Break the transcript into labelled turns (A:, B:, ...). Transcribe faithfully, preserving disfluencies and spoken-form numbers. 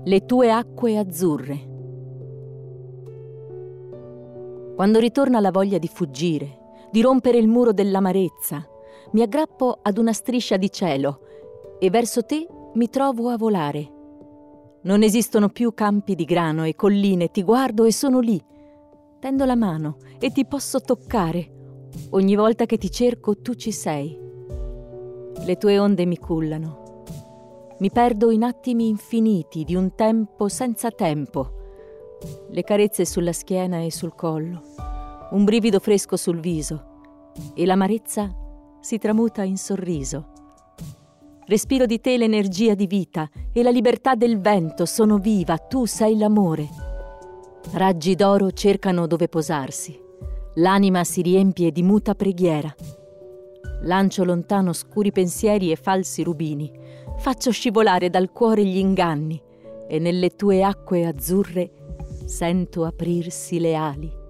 A: Le tue acque azzurre. Quando ritorna la voglia di fuggire, di rompere il muro dell'amarezza, mi aggrappo ad una striscia di cielo e verso te mi trovo a volare. Non esistono più campi di grano e colline, ti guardo e sono lì. Tendo la mano e ti posso toccare. Ogni volta che ti cerco tu ci sei. Le tue onde mi cullano. Mi perdo in attimi infiniti di un tempo senza tempo. Le carezze sulla schiena e sul collo, un brivido fresco sul viso e l'amarezza si tramuta in sorriso. Respiro di te l'energia di vita e la libertà del vento, sono viva, tu sei l'amore. Raggi d'oro cercano dove posarsi, l'anima si riempie di muta preghiera. Lancio lontano scuri pensieri e falsi rubini, faccio scivolare dal cuore gli inganni e nelle tue acque azzurre sento aprirsi le ali.